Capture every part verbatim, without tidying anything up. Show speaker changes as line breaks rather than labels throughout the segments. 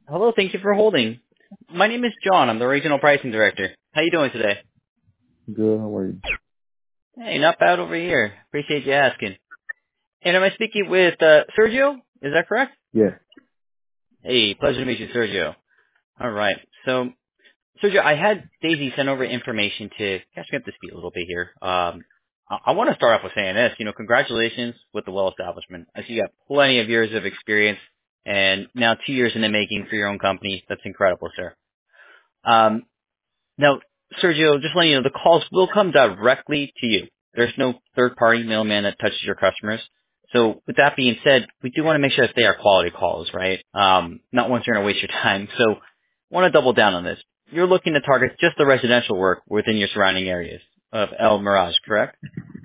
Hello, thank you for holding. My name is John. I'm the regional pricing director. How you doing today?
Good. How are you?
Hey, not bad over here. Appreciate you asking. And am I speaking with uh, Sergio? Is that correct?
Yeah.
Hey, pleasure to meet you, Sergio. All right. So, Sergio, I had Daisy send over information to catch me up to speed a little bit here. Um, I, I want to start off with saying this. You know, congratulations with the well establishment. I see you got plenty of years of experience, and now two years in the making for your own company. That's incredible, sir. Um, Now, Sergio, just letting you know, the calls will come directly to you. There's no third-party middleman that touches your customers. So with that being said, we do want to make sure that they are quality calls, right? Um, not ones that are going to waste your time. So want to double down on this. You're looking to target just the residential work within your surrounding areas of El Mirage, correct?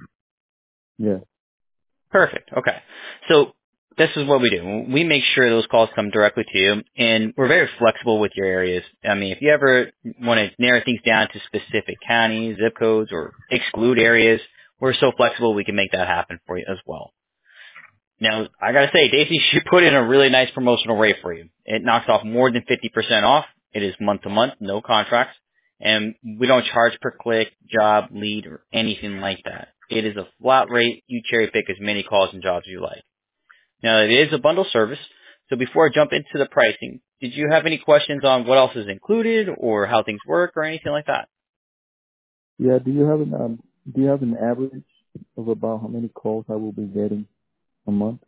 Yeah.
Perfect. Okay. So this is what we do. We make sure those calls come directly to you, and we're very flexible with your areas. I mean, if you ever want to narrow things down to specific counties, zip codes, or exclude areas, we're so flexible we can make that happen for you as well. Now, I gotta say, Daisy, she put in a really nice promotional rate for you. It knocks off more than fifty percent off. It is month to month, no contracts, and we don't charge per click, job, lead, or anything like that. It is a flat rate. You cherry pick as many calls and jobs you like. Now, it is a bundle service, so before I jump into the pricing, did you have any questions on what else is included or how things work or anything like that?
Yeah. Do you have an um, Do you have an average of about how many calls I will be getting a month?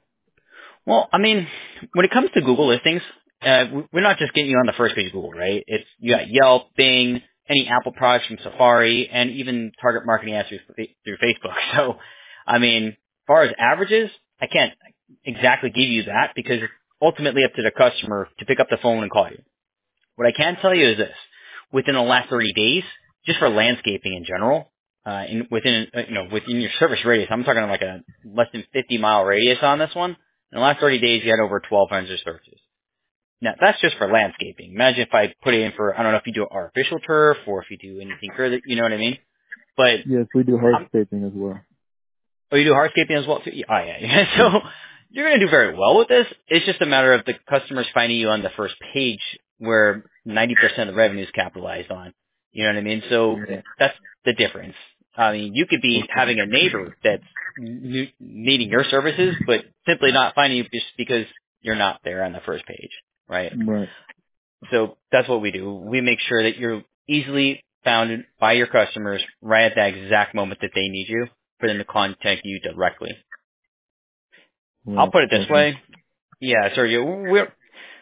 Well, I mean, when it comes to Google listings, uh, we- we're not just getting you on the first page of Google, right? It's you got Yelp, Bing, any Apple products from Safari, and even target marketing ads through, Fa- through Facebook. So, I mean, as far as averages, I can't exactly give you that because it's ultimately up to the customer to pick up the phone and call you. What I can tell you is this: within the last thirty days, just for landscaping in general, uh, in, within uh, you know within your service radius, I'm talking like a less than fifty mile radius on this one. In the last thirty days, you had over twelve hundred searches. Now, that's just for landscaping. Imagine if I put it in for, I don't know if you do artificial turf or if you do anything further, you know what I mean? But
Yes, we do
I'm
hardscaping as well.
Oh, you do hardscaping as well too? Yeah, oh, yeah. yeah. So you're going to do very well with this. It's just a matter of the customers finding you on the first page where ninety percent of the revenue is capitalized on. You know what I mean? So
Yeah.
that's the difference. I mean, you could be
Okay.
having a neighbor that's n- needing your services, but simply not finding you just because you're not there on the first page, right?
Right.
So that's what we do. We make sure that you're easily found by your customers right at that exact moment that they need you for them to contact you directly. I'll
Right.
put it this
Okay.
way. Yeah, sorry, you- we're,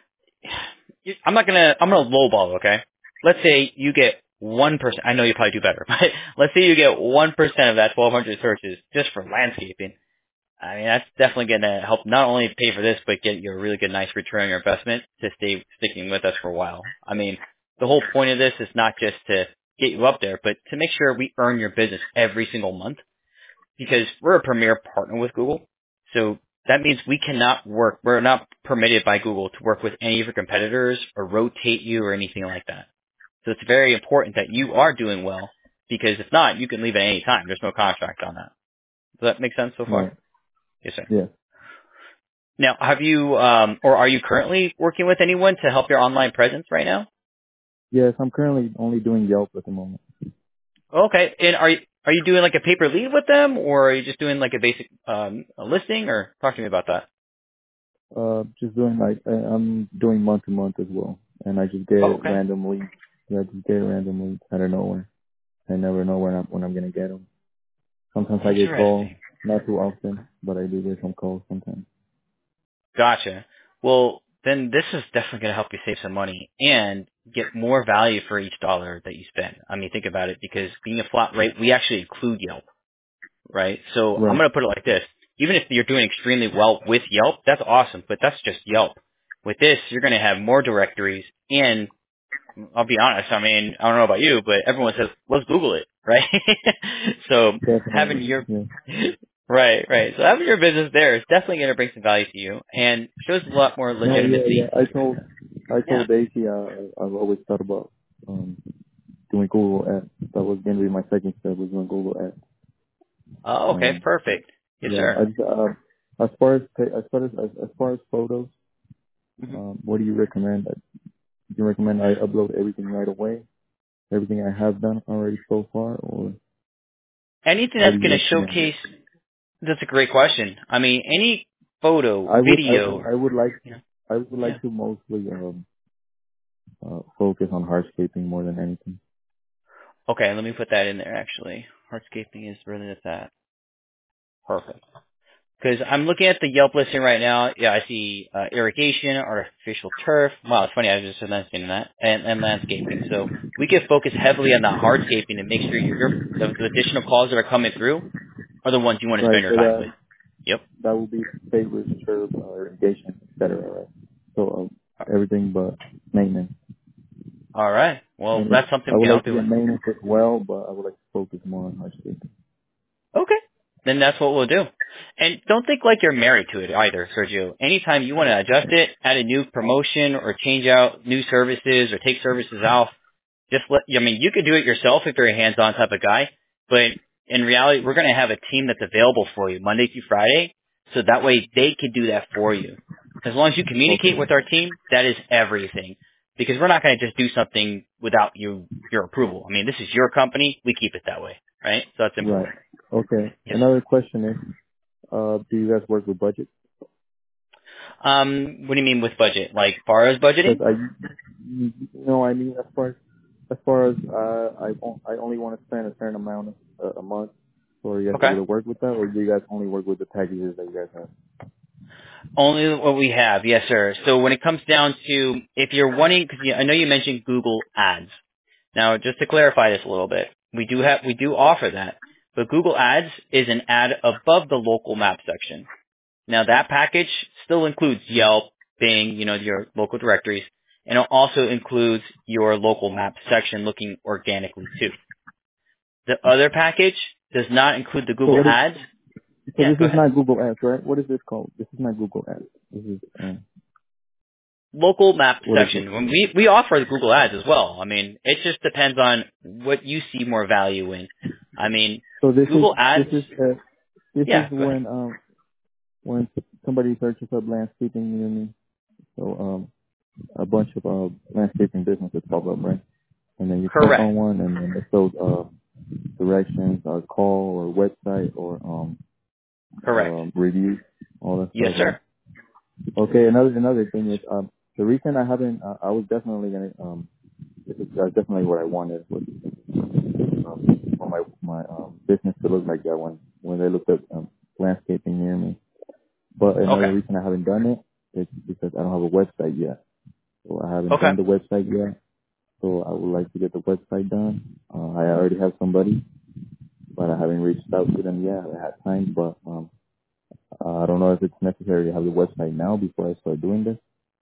you- I'm not gonna, I'm gonna lowball, okay? Let's say you get one percent, I know you probably do better, but let's say you get one percent of that twelve hundred searches just for landscaping. I mean, that's definitely gonna help not only pay for this, but get you a really good, nice return on your investment to stay sticking with us for a while. I mean, the whole point of this is not just to get you up there, but to make sure we earn your business every single month because we're a premier partner with Google. So that means we cannot work, we're not permitted by Google to work with any of your competitors or rotate you or anything like that. So it's very important that you are doing well because if not, you can leave at any time. There's no contract on that. Does that make sense so far?
Right.
Yes, sir.
Yeah.
Now, have you, um, or are you currently working with anyone to help your online presence right now?
Yes, I'm currently only doing Yelp at the moment.
Okay. And are you, are you doing like a paper lead with them or are you just doing like a basic, um, a listing or talk to me about that?
Uh, just doing like uh, I'm doing month to month as well, and I just
Oh,
get
okay.
random leads. Yeah, I just get random leads out of nowhere. I never know when I'm when I'm gonna get them. Sometimes I get calls,
Interesting.
not too often, but I do get some calls sometimes.
Gotcha. Well, then this is definitely going to help you save some money and get more value for each dollar that you spend. I mean, think about it because being a flat rate, we actually include Yelp, right? So I'm
Right.
going to put it like this. Even if you're doing extremely well with Yelp, that's awesome, but that's just Yelp. With this, you're going to have more directories and I'll be honest, I mean, I don't know about you, but everyone says, let's Google it, right? so having
Definitely.
your,
Yeah.
right, right. So having your business there is definitely going to bring some value to you and shows a lot more
No, yeah, yeah.
legitimacy.
I told I
Yeah.
told Daisy uh, I've always thought about um doing Google ads. That was gonna be my second step was doing Google ads.
Oh, okay,
Um
perfect. Yes,
yeah,
sir.
I just uh as far as pa- as far as as, as far as photos,
hmm
Um, what do you recommend? Do you recommend I upload everything right away? Everything I have done already so far, or
Anything
what
that's
do you
going to
recommend?
showcase, that's a great question. I mean, any photo,
I would,
video,
I, I would like,
you know,
I would
yeah.
like to mostly um, uh, focus on hardscaping more than anything.
Okay, let me put that in there actually. Hardscaping is really at that. Perfect. Because I'm looking at the Yelp listing right now. Yeah, I see uh, irrigation, artificial turf. Wow, it's funny. I was just understanding that, and, and landscaping. So we can focus heavily on the hardscaping and make sure your, your the, the additional calls that are coming through are the ones you want to
Right.
spend your
So
time with.
that
Yep.
that would be favors, curb, uh, irrigation, et cetera. Right. So um, everything but maintenance.
All right. Well,
And
that's something
I
we
would
can
like
help
to
you with.
get maintenance as well, but I would like to focus more on hardscaping.
Okay. Then that's what we'll do. And don't think like you're married to it either, Sergio. Anytime you want to adjust it, add a new promotion or change out new services or take services out, just let, I mean, you could do it yourself if you're a hands-on type of guy, but in reality, we're going to have a team that's available for you Monday through Friday, so that way they could do that for you. As long as you communicate
Okay.
with our team, that is everything. Because we're not going to just do something without you, your approval. I mean, this is your company. We keep it that way, right? So that's
Right.
important.
Okay.
Yes, sir.
Another question is, uh, do you guys work with budget?
Um, what do you mean with budget? Like far as
Because
budgeting?
I, you know, I mean, as far as as far as uh, I on- I only want to spend a certain amount uh, a month, so are you guys
Okay.
able to work with that, or do you guys only work with the packages that you guys have?
Only what we have, yes, sir. So when it comes down to if you're wanting, because I know you mentioned Google Ads. Now, just to clarify this a little bit, we do have we do offer that, but Google Ads is an ad above the local map section. Now, that package still includes Yelp, Bing, you know, your local directories, and it also includes your local map section looking organically too. The other package does not include the
So
Google
what is
Ads.
so
Yeah,
this
go
is
ahead.
not Google Ads, right? What is this called? This is not Google Ads. This is um,
Local map
what is this?
section. When we we offer the Google Ads as well. I mean, it just depends on what you see more value in. I mean,
So this is
Google
this
Ads.
is uh, this is
Yeah, go ahead.
when um when somebody searches up landscaping near me, so um a bunch of uh landscaping businesses pop up, right? And then you click
Correct.
on one, and then it shows uh directions, uh, call or website or um
Correct.
um review, all that
Yes,
stuff, right?
sir.
Okay. Another another thing is um the reason I haven't uh, I was definitely gonna um this is uh, definitely what I wanted was um, for my my um business to look like that when when they looked at um, landscaping near me. But another
Okay.
reason I haven't done it is because I don't have a website yet. So I haven't
Okay.
done the website yet. So I would like to get the website done. Uh, I already have somebody, but I haven't reached out to them yet. I haven't had time, but um, uh, I don't know if it's necessary to have the website now before I start doing this.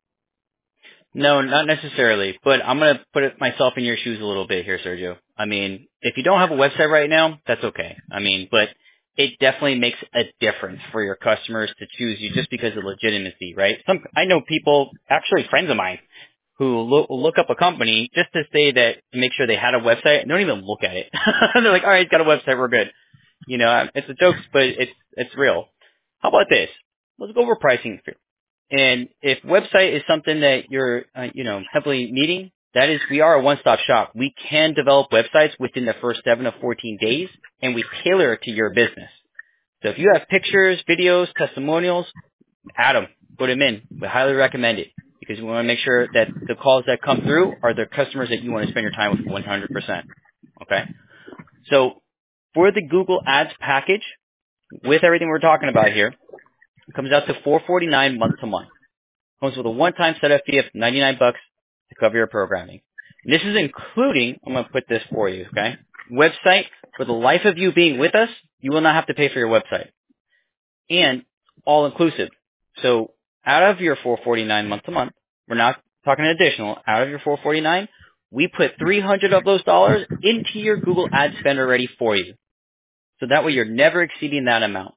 No, not necessarily, but I'm going to put it myself in your shoes a little bit here, Sergio. I mean, if you don't have a website right now, that's okay. I mean, but it definitely makes a difference for your customers to choose you just because of legitimacy, right? Some, I know people, actually friends of mine, who look, look up a company just to say that, to make sure they had a website, and don't even look at it. They're like, all right, it's got a website, we're good. You know, it's a joke, but it's, it's real. How about this? Let's go over pricing. And if website is something that you're, uh, you know, heavily needing, that is, we are a one-stop shop. We can develop websites within the first seven to fourteen days, and we tailor it to your business. So if you have pictures, videos, testimonials, add them, put them in. We highly recommend it because we want to make sure that the calls that come through are the customers that you want to spend your time with one hundred percent. Okay? So for the Google Ads package, with everything we're talking about here, it comes out to four forty-nine month to month. Comes with a one-time setup fee of ninety-nine bucks to cover your programming. And this is including, I'm going to put this for you, okay? Website, for the life of you being with us, you will not have to pay for your website. And all inclusive. So out of your four forty-nine month to month, we're not talking additional, out of your four forty-nine, we put three hundred of those dollars into your Google Ad spend already for you. So that way you're never exceeding that amount.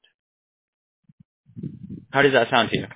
How does that sound to you?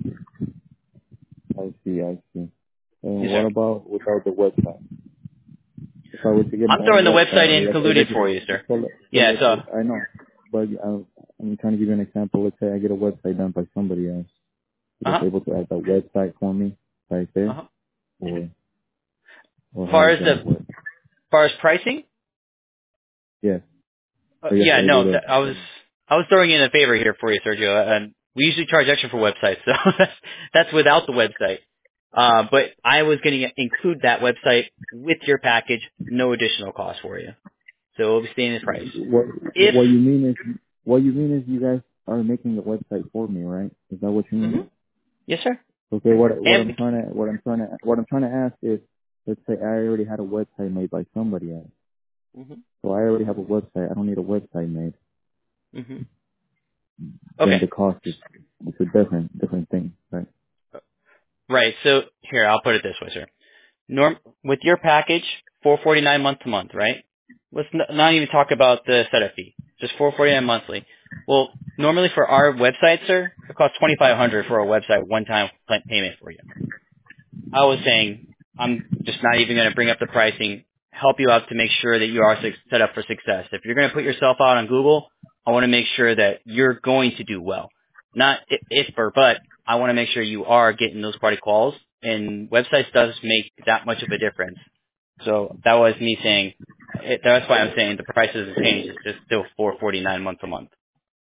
I see, I see. And
Yes,
what
sir.
about without the website? If I were to get
I'm
my own
throwing the
website,
website
or let's say,
included
let's,
for you, sir.
so, let- so
Yeah,
let's
so
say, I know, but I'm, I'm trying to give you an example. Let's say I get a website done by somebody else. You guys
Uh-huh.
able to add that website for me right there,
Uh-huh.
or or
As
how
far
does
as the,
that
as
work?
far as pricing,
Yes.
uh,
Are you guys
yeah,
able
no,
to?
th- I was, I was throwing in a favor here for you, Sergio, and we usually charge extra for websites, so that's, that's without the website. Uh, but I was going to include that website with your package, no additional cost for you. So it'll be staying in the price.
What
If,
what you mean is what you mean is you guys are making the website for me, right? Is that what you mean?
hmm yes, sir.
Okay. What what I'm
And,
trying to what I'm trying to what I'm trying to ask is, let's say I already had a website made by somebody else.
hmm
So I already have a website. I don't need a website made.
hmm
Then
okay.
the cost is it's a different different thing, right?
Right. So here, I'll put it this way, sir. Norm with your package, four forty nine month to month, right? Let's n- not even talk about the setup fee. Just four forty nine monthly. Well, normally for our website, sir, it costs twenty five hundred for a website one time payment for you. I was saying I'm just not even going to bring up the pricing, help you out to make sure that you are suc- set up for success. If you're going to put yourself out on Google, I want to make sure that you're going to do well. Not i- if or but, I want to make sure you are getting those party calls, and websites does make that much of a difference. So that was me saying, it, that's why I'm saying the price doesn't change. It's just still four forty nine month to month.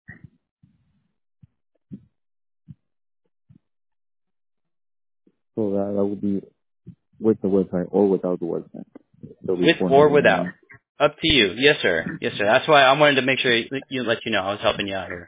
So that that would be with the website or without the website. It'll be
With
four
or
ninety nine.
without. Up to you. Yes, sir. Yes, sir. That's why I wanted to make sure you, you let you know I was helping you out here.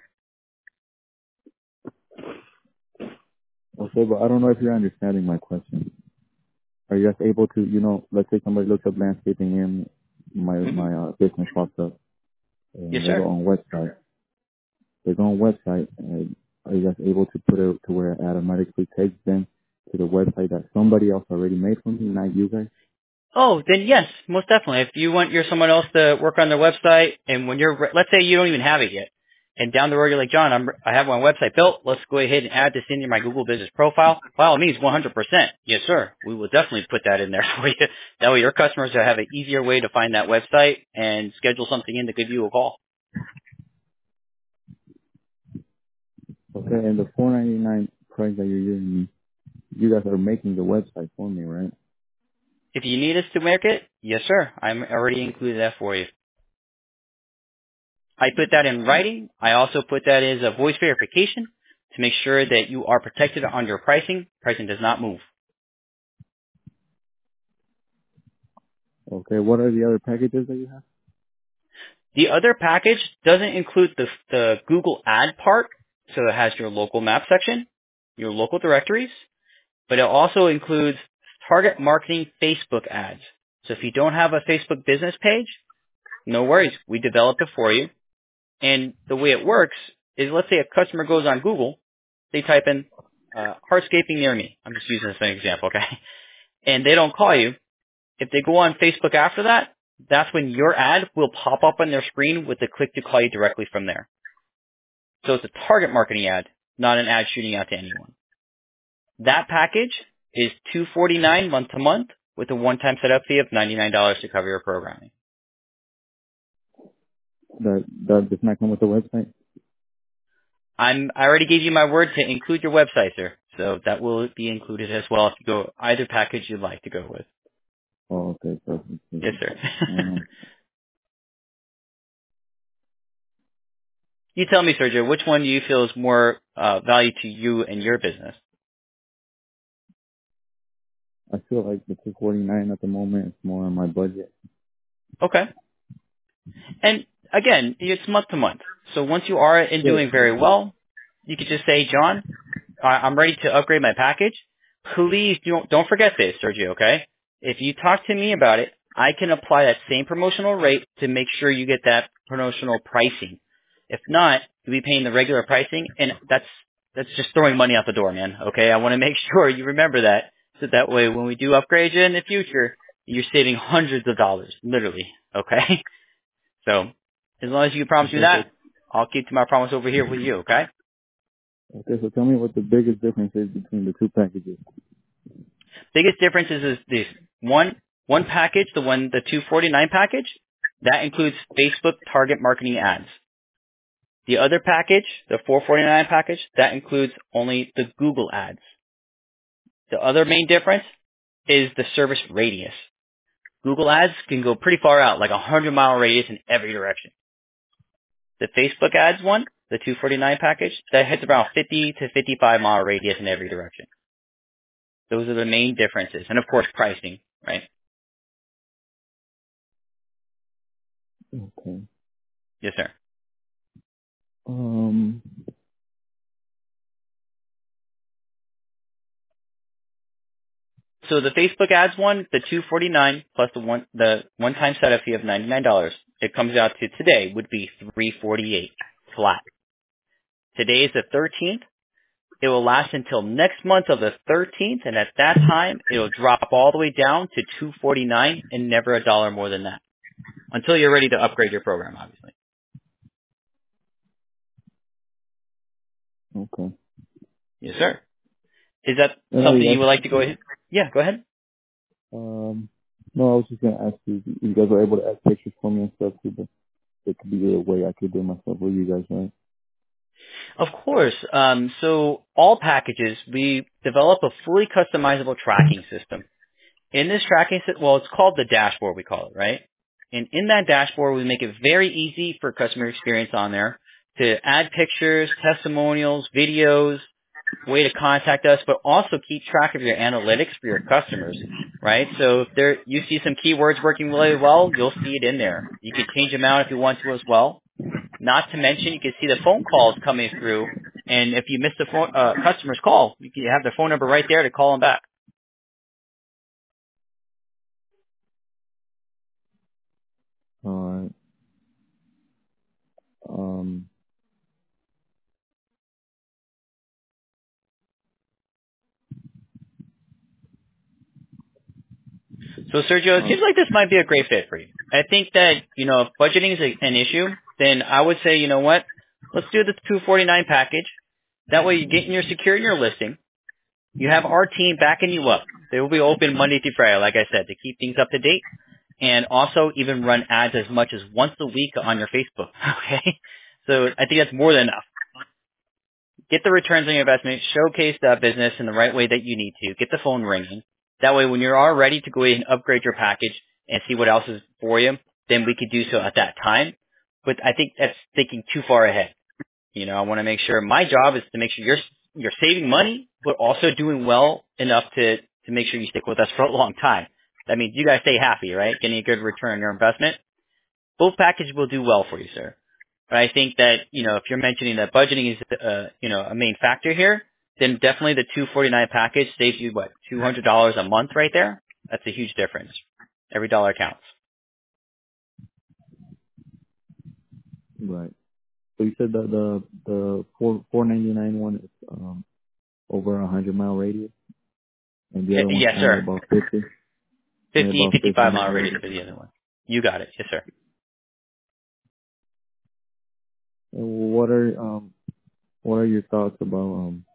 Okay, but I don't know if you're understanding my question. Are you guys able to, you know, let's say somebody looks up landscaping and my
hmm
my uh, business pops up
Yes,
and they go
sir.
on website. They go on website and are you guys able to put it to where it automatically takes them to the website that somebody else already made for me, not you guys?
Oh, then yes, most definitely. If you want your someone else to work on their website, and when you're, re- let's say you don't even have it yet, and down the road you're like, John, I'm, I have my website built. Let's go ahead and add this into my Google Business Profile. By all means, one hundred percent. Yes, sir. We will definitely put that in there for you. That way your customers will have an easier way to find that website and schedule something in to give you a call.
Okay, and the four ninety nine price that you're giving me, you guys are making the website for me, right?
If you need us to make it, yes, sir. I'm already included that for you. I put that in writing. I also put that as a voice verification to make sure that you are protected on your pricing. Pricing does not move.
Okay, what are the other packages that you have?
The other package doesn't include the, the Google ad part, so it has your local map section, your local directories, but it also includes target marketing Facebook ads. So if you don't have a Facebook business page, no worries. We developed it for you. And the way it works is, let's say a customer goes on Google, they type in uh, hardscaping near me. I'm just using this as an example, okay? And they don't call you. If they go on Facebook after that, that's when your ad will pop up on their screen with the click to call you directly from there. So it's a target marketing ad, not an ad shooting out to anyone. That package is two forty-nine month to month with a one-time setup fee of ninety-nine dollars to cover your programming.
That that does not come with the website?
I'm, I already gave you my word to include your website, sir. So that will be included as well if you go either package you'd like to go with.
Oh, okay, perfect.
Yes,
perfect.
sir.
Um,
You tell me, Sergio, which one do you feel is more uh, value to you and your business?
I feel like the two forty nine at the moment is more on my budget.
Okay. And again, it's month to month. So once you are in
Yeah.
doing very well, you could just say, John, I- I'm ready to upgrade my package. Please don't, don't forget this, Sergio, okay? If you talk to me about it, I can apply that same promotional rate to make sure you get that promotional pricing. If not, you'll be paying the regular pricing, and that's that's just throwing money out the door, man, okay? I want to make sure you remember that, so that way when we do upgrade you in the future, you're saving hundreds of dollars, literally, okay? So as long as you promise me
Okay, so
that, I'll keep to my promise over here with you, okay?
okay, so tell me what the biggest difference is between the two packages.
Biggest difference is, is this one one package, the one the two forty-nine package, that includes Facebook target marketing ads. The other package, the four forty-nine package, that includes only the Google ads. The other main difference is the service radius. Google ads can go pretty far out, like a hundred mile radius in every direction. The Facebook ads one, the two forty-nine package, that hits around fifty to fifty-five mile radius in every direction. Those are the main differences. And of course, pricing, right?
Okay.
Yes, sir.
Um.
So the Facebook ads one, the two forty-nine plus the one, the one-time setup fee of ninety-nine dollars, it comes out to today would be three forty-eight flat. Today is the thirteenth. It will last until next month of the thirteenth, and at that time, it will drop all the way down to two forty-nine and never a dollar more than that until you're ready to upgrade your program, obviously.
Okay.
Yes, sir. Is that
And
something
I,
you would like to go ahead? Yeah, go ahead.
um. No, I was just gonna ask you. if You guys were able to add pictures for me and stuff too, but it could be a way I could do it myself with you guys, right?
Of course. Um, so all packages, we develop a fully customizable tracking system. In this tracking system, well, it's called the dashboard, we call it, right? And in that dashboard, we make it very easy for customer experience on there to add pictures, testimonials, videos, way to contact us, but also keep track of your analytics for your customers, right? So if there, you see some keywords working really well, you'll see it in there. You can change them out if you want to as well. Not to mention, you can see the phone calls coming through, and if you miss the phone, uh, customer's call, you can have their phone number right there to call them back.
All right. Um.
So Sergio, it
Uh,
seems like this might be a great fit for you. I think that, you know, if budgeting is a, an issue, then I would say, you know what, let's do the two forty-nine package. That way you get in your secure in your listing. You have our team backing you up. They will be open Monday through Friday, like I said, to keep things up to date. And also even run ads as much as once a week on your Facebook. Okay? So I think that's more than enough. Get the returns on your investment, showcase that business in the right way that you need to, get the phone ringing. That way when you are ready to go ahead and upgrade your package and see what else is for you, then we could do so at that time. But I think that's thinking too far ahead. You know, I want to make sure my job is to make sure you're you're saving money, but also doing well enough to to make sure you stick with us for a long time. That means you guys stay happy, right? Getting a good return on your investment. Both packages will do well for you, sir. But I think that, you know, if you're mentioning that budgeting is, uh, you know, a main factor here, then definitely the two forty-nine package saves you, what, two hundred dollars a month right there? That's a huge difference. Every dollar counts.
right. So you said that the the four four ninety nine one is um over a hundred mile radius, and the
Y-
other one's
yes,
only
sir.
about fifty, only
fifty,
about fifty
fifty-five
mile
mile radius
radius.
for the other one. You got it. Yes, sir.
And what are um what are your thoughts about um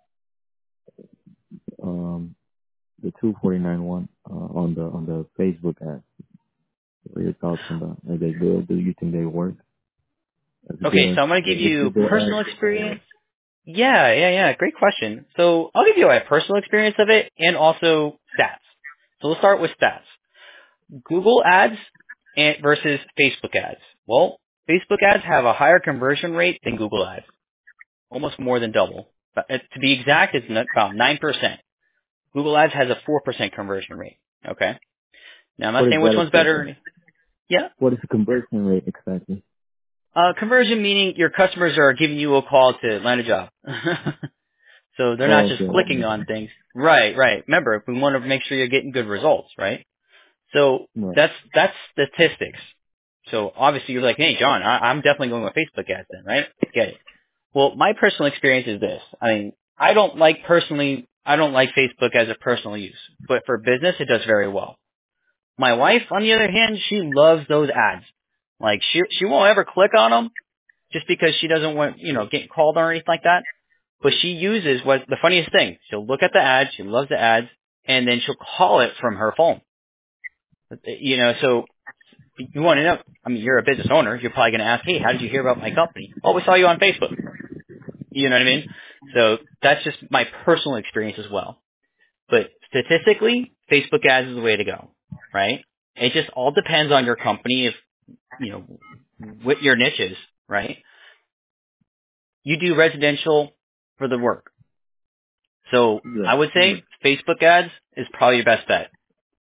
um the two forty nine one uh, on the on the Facebook ad? What are your thoughts on that? Are they good? Do you think they work as
Okay,
good?
so I'm going to
As
give
good
you
as the
personal
ad?
experience. Yeah, yeah, yeah. Great question. So I'll give you a personal experience of it and also stats. So we'll start with stats. Google ads and versus Facebook ads. Well, Facebook ads have a higher conversion rate than Google ads, almost more than double. But uh, to be exact, it's n- about nine percent. Google ads has a four percent conversion rate. Okay. Now I'm not
What is
saying which
that
one's
exactly?
better. Yeah.
What is the conversion rate exactly?
Uh, conversion meaning your customers are giving you a call to land a job. So they're not
Oh,
just
okay.
clicking on things. Right, right. Remember, we want to make sure you're getting good results, right? So
Right.
that's that's statistics. So obviously you're like, hey, John, I, I'm definitely going with Facebook ads then, right? Get it. Well, my personal experience is this. I mean, I don't like personally, I don't like Facebook as a personal use, but for business, it does very well. My wife, on the other hand, she loves those ads. Like she she won't ever click on them just because she doesn't want, you know, getting called or anything like that. But she uses what the funniest thing. She'll look at the ads, she loves the ads, and then she'll call it from her phone. You know, so You want to know, I mean, you're a business owner. You're probably going to ask, hey, how did you hear about my company? Oh, we saw you on Facebook. You know what I mean? So that's just my personal experience as well. But statistically, Facebook ads is the way to go, right? It just all depends on your company, if, you know, what your niche is, right? You do residential for the work. So
Yeah.
I would say Facebook ads is probably your best bet.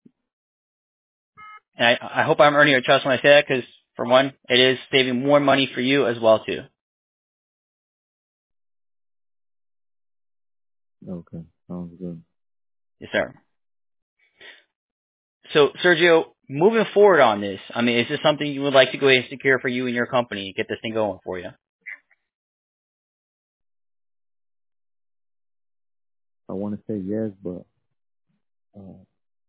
And I, I hope I'm earning your trust when I say that, because for one, it is saving more money for you as well too.
Okay. Sounds good.
Yes, sir. So Sergio, moving forward on this, I mean, is this something you would like to go ahead and secure for you and your company, get this thing going for you?
I want to say yes, but uh,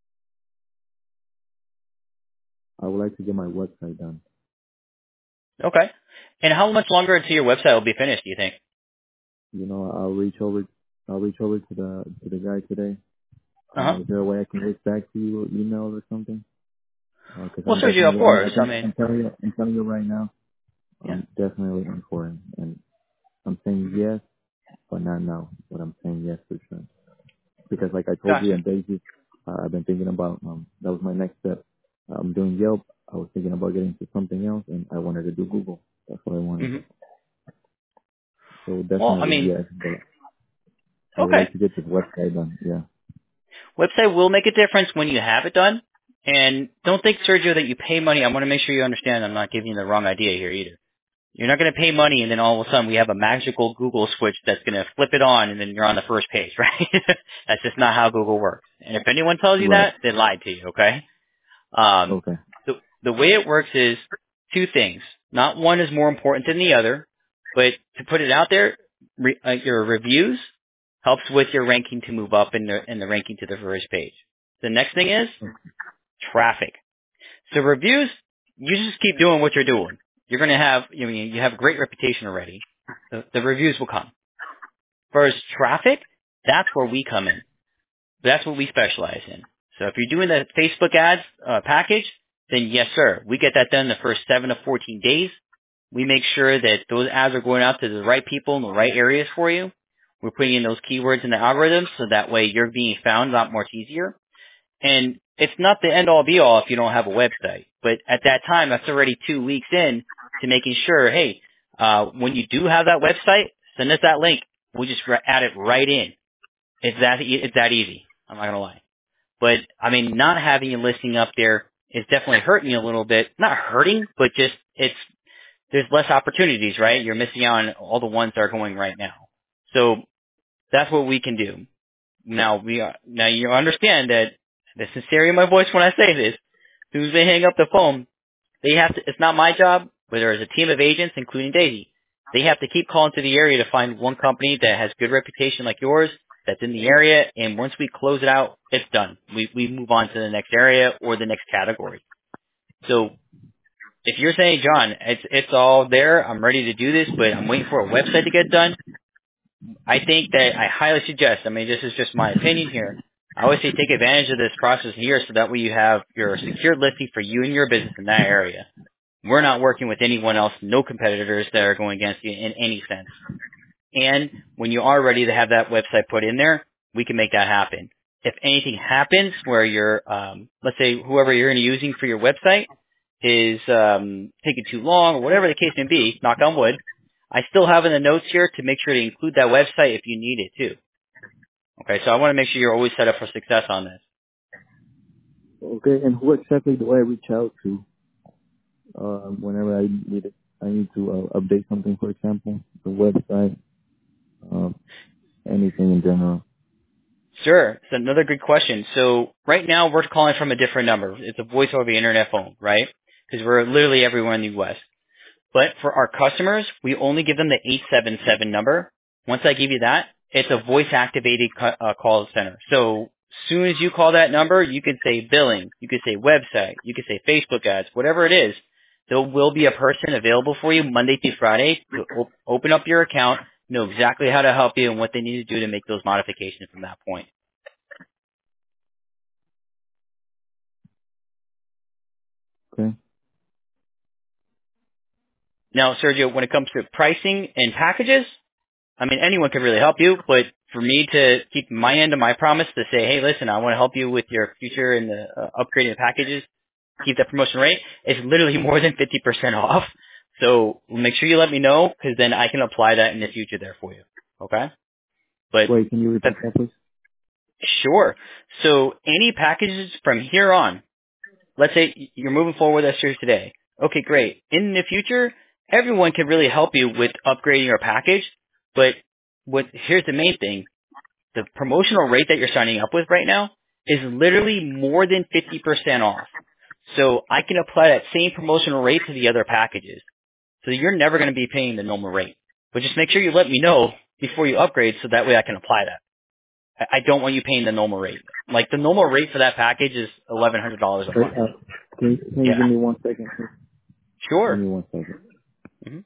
I would like to get my website done.
Okay. And how much longer until your website will be finished, do you think?
You know, I'll reach over. I'll reach over to the to the guy today. Uh,
Uh-huh.
is there a way I can reach back to you, or email or something? Because
Well,
I'm
Sergio, of
definitely, I'm,
course.
I'm,
I
telling-
mean,
I'm telling you, I'm telling you right now,
yeah.
I'm definitely in for it, and I'm saying yes, but not now. But I'm saying yes for sure. Because like I told you
Gotcha.
in Daisy, uh, I've been thinking about, um, that was my next step. I'm doing Yelp. I was thinking about getting to something else, and I wanted to do Google. That's what I wanted.
hmm
So
Well, I
definitely
mean,
yes, but I would
okay.
like to get this website done. Yeah.
Website will make a difference when you have it done. And don't think, Sergio, that you pay money. I want to make sure you understand I'm not giving you the wrong idea here either. You're not going to pay money and then all of a sudden we have a magical Google switch that's going to flip it on and then you're on the first page, right? That's just not how Google works. And if anyone tells you
Right.
that, they lied to you, okay? Um,
Okay.
the, the way it works is two things. Not one is more important than the other, but to put it out there, re, uh, your reviews helps with your ranking to move up in the, in the ranking to the first page. The next thing is traffic. So reviews, you just keep doing what you're doing. You're going to have, you mean, you have a great reputation already. The, the reviews will come. First, traffic, that's where we come in. That's what we specialize in. So if you're doing the Facebook ads uh, package, then yes, sir, we get that done in the first seven to fourteen days. We make sure that those ads are going out to the right people in the right areas for you. We're putting in those keywords in the algorithms so that way you're being found a lot more easier. And it's not the end all be all if you don't have a website. But at that time, that's already two weeks in to making sure, hey, uh, when you do have that website, send us that link. We'll just ra- add it right in. It's that, e- it's that easy. I'm not going to lie. But, I mean, not having a listing up there is definitely hurting you a little bit. Not hurting, but just, it's, there's less opportunities, right? You're missing out on all the ones that are going right now. So that's what we can do. Now we are, now you understand that the sincerity of my voice when I say this. As soon as they hang up the phone, they have to. It's not my job, but there is a team of agents, including Daisy. They have to keep calling to the area to find one company that has good reputation like yours that's in the area. And once we close it out, it's done. We we move on to the next area or the next category. So if you're saying, John, it's it's all there, I'm ready to do this, but I'm waiting for a website to get done, I think that I highly suggest, I mean, this is just my opinion here. I always say take advantage of this process here so that way you have your secured listing for you and your business in that area. We're not working with anyone else, no competitors that are going against you in any sense. And when you are ready to have that website put in there, we can make that happen. If anything happens where you're, um, let's say whoever you're using for your website is um, taking too long or whatever the case may be, knock on wood, I still have in the notes here to make sure to include that website if you need it too. Okay, so I want to make sure you're always set up for success on this.
Okay. And who exactly do I reach out to uh, whenever I need it? I need to uh, update something, for example, the website, uh, anything in general.
Sure. It's another good question. So right now we're calling from a different number. It's a voice over the internet phone, right? Because we're literally everywhere in the U S. But for our customers, we only give them the eight seven seven number. Once I give you that, it's a voice-activated cu- uh, call center. So soon as you call that number, you can say billing, you can say website, you can say Facebook ads, whatever it is. There will be a person available for you Monday through Friday to op- open up your account, know exactly how to help you and what they need to do to make those modifications from that point.
Okay.
Now, Sergio, when it comes to pricing and packages, I mean, anyone can really help you, but for me to keep my end of my promise to say, hey, listen, I want to help you with your future and the uh, upgrading the packages, keep that promotion rate, it's literally more than fifty percent off. So make sure you let me know, because then I can apply that in the future there for you. Okay? But
Wait, can you repeat that, please?
sure. So any packages from here on, let's say you're moving forward with us here today. Okay, great. In the future, everyone can really help you with upgrading your package, but what here's the main thing. The promotional rate that you're signing up with right now is literally more than fifty percent off. So I can apply that same promotional rate to the other packages. So you're never going to be paying the normal rate. But just make sure you let me know before you upgrade so that way I can apply that. I I don't want you paying the normal rate. Like the normal rate for that package is eleven hundred dollars a
Wait,
month.
uh, can, you, can you
Yeah.
give me one second, please? Give
Sure.
me one second.
hmm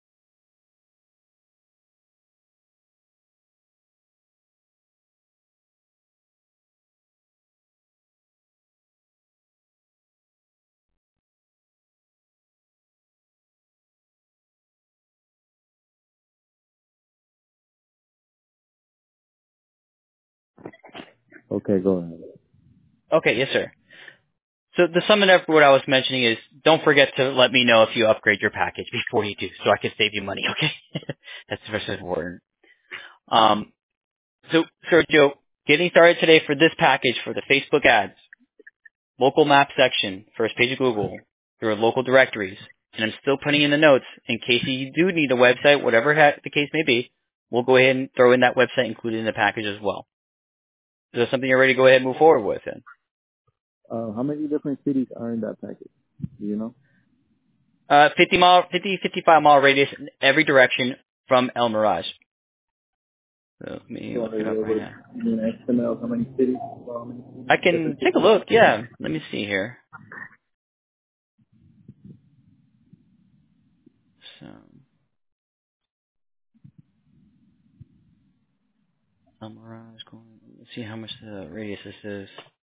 Okay, go ahead.
Okay, yes sir. So the sum of what I was mentioning is don't forget to let me know if you upgrade your package before you do so I can save you money, okay? That's very important. Um, so, Sergio, getting started today for this package for the Facebook ads, local map section, first page of Google, your local directories, and I'm still putting in the notes in case you do need a website, whatever ha- the case may be, we'll go ahead and throw in that website included in the package as well. Is that something you're ready to go ahead and move forward with then?
Uh, how many different cities are in that package? Do you know?
Uh, fifty mile, fifty, fifty-five mile radius in every direction from El Mirage. So let me
So
look
are
it
you
up right
able to
now.
give me an estimate of how many cities? How many
I
cities,
can
different
take a
cities?
look, yeah. Let me see here. So, El Mirage, going, let's see how much the radius this is.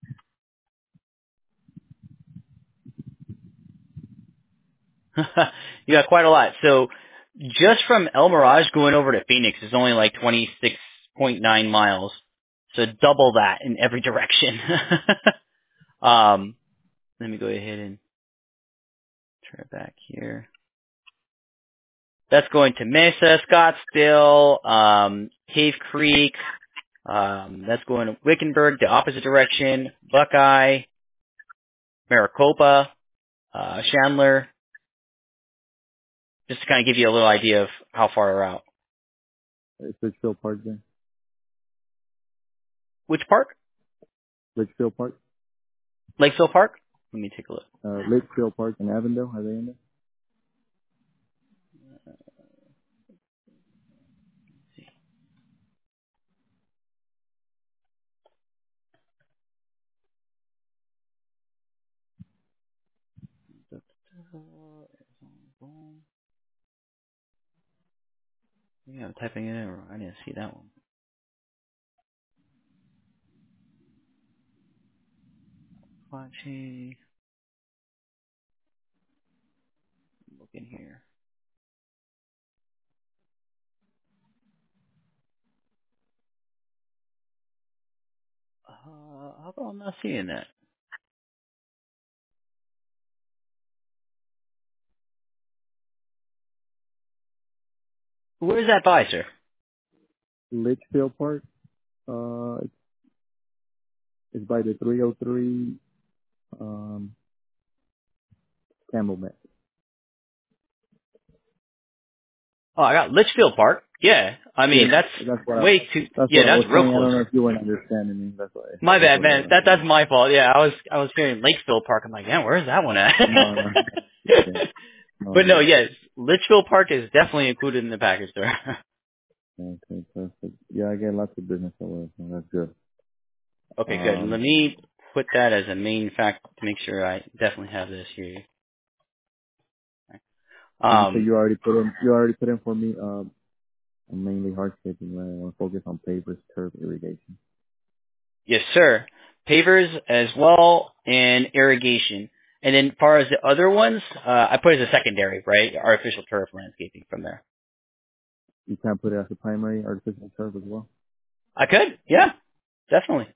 You got quite a lot. So just from El Mirage going over to Phoenix is only like twenty-six point nine miles. So double that in every direction. um, let me go ahead and try back here. That's going to Mesa, Scottsdale, um, Cave Creek. Um, that's going to Wickenburg, the opposite direction. Buckeye, Maricopa, uh, Chandler. Just to kind of give you a little idea of how far we're out.
Is Litchfield Park there?
Which park?
Litchfield Park?
Lakeville Park? Let me take a look.
Uh, Litchfield Park and Avondale, are they in there?
Yeah, I'm typing it in. I didn't see that one. Apache. Look in here. Uh, how come I'm not seeing that? Where's that by, sir?
Litchfield Park, uh, it's, it's by the three oh three, um, Camelback.
Oh, I got Litchfield Park. Yeah. I
Yeah,
mean, that's
that's what I,
way too,
that's
yeah,
what I
that's
was
real
saying. I
close.
don't know if you weren't understanding me. That's why,
My
that's
bad,
what I
man.
was
That,
asking.
that's my fault. Yeah, I was, I was hearing Lakeville Park. I'm like, man, where's that one at?
No, no. Okay. No,
But no,
no.
yes, Litchfield Park is definitely included in the package, sir.
Okay, perfect. Yeah, I get lots of business away, so that's good.
Okay, good. Let
Um,
me put that as a main fact to make sure I definitely have this here.
so you say
Um,
you already put in, you already put in for me, um, mainly hardscaping, right? I want to focus on pavers, turf, irrigation.
yes, sir. Pavers as well and irrigation. And then as far as the other ones, uh, I put as a secondary, right? Artificial turf landscaping from there.
You can't put it as a primary artificial turf as well.
I could, yeah, definitely.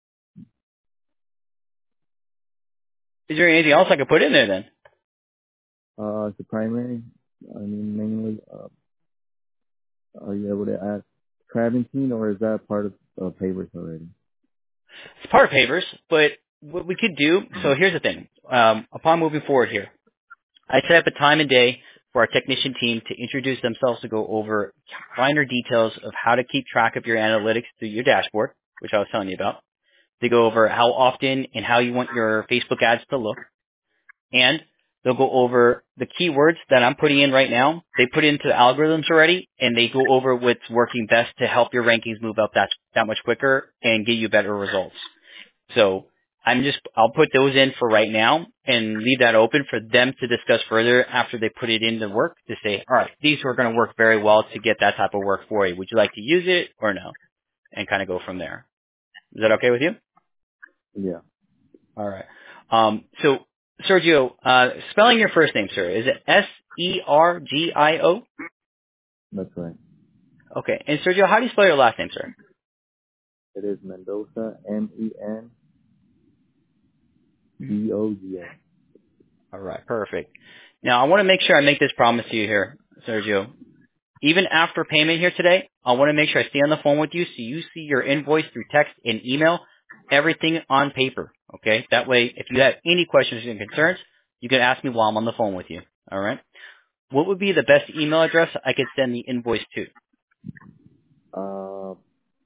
Is there anything else I could put in there then?
Uh, as a primary, I mean, mainly, uh, are you able to add Traventine, or is that part of uh, pavers already?
It's part of pavers, but what we could do, so here's the thing. Um, upon moving forward here, I set up a time and day for our technician team to introduce themselves to go over finer details of how to keep track of your analytics through your dashboard, which I was telling you about. They go over how often and how you want your Facebook ads to look. And they'll go over the keywords that I'm putting in right now. They put into the algorithms already, and they go over what's working best to help your rankings move up that, that much quicker and get you better results. So I'm just, I'll put those in for right now and leave that open for them to discuss further after they put it into work to say, all right, these are going to work very well to get that type of work for you. Would you like to use it or no? And kind of go from there. Is that okay with you?
Yeah,
All right. Um, so, Sergio, uh, spelling your first name, sir, is it S E R G I O?
that's right.
Okay. And Sergio, how do you spell your last name, sir?
It is Mendoza, M E N D O Z A.
All right. Perfect. Now, I want to make sure I make this promise to you here, Sergio. Even after payment here today, I want to make sure I stay on the phone with you so you see your invoice through text and email, everything on paper. Okay? That way, if you have any questions and concerns, you can ask me while I'm on the phone with you. All right? What would be the best email address I could send the invoice to?
Uh,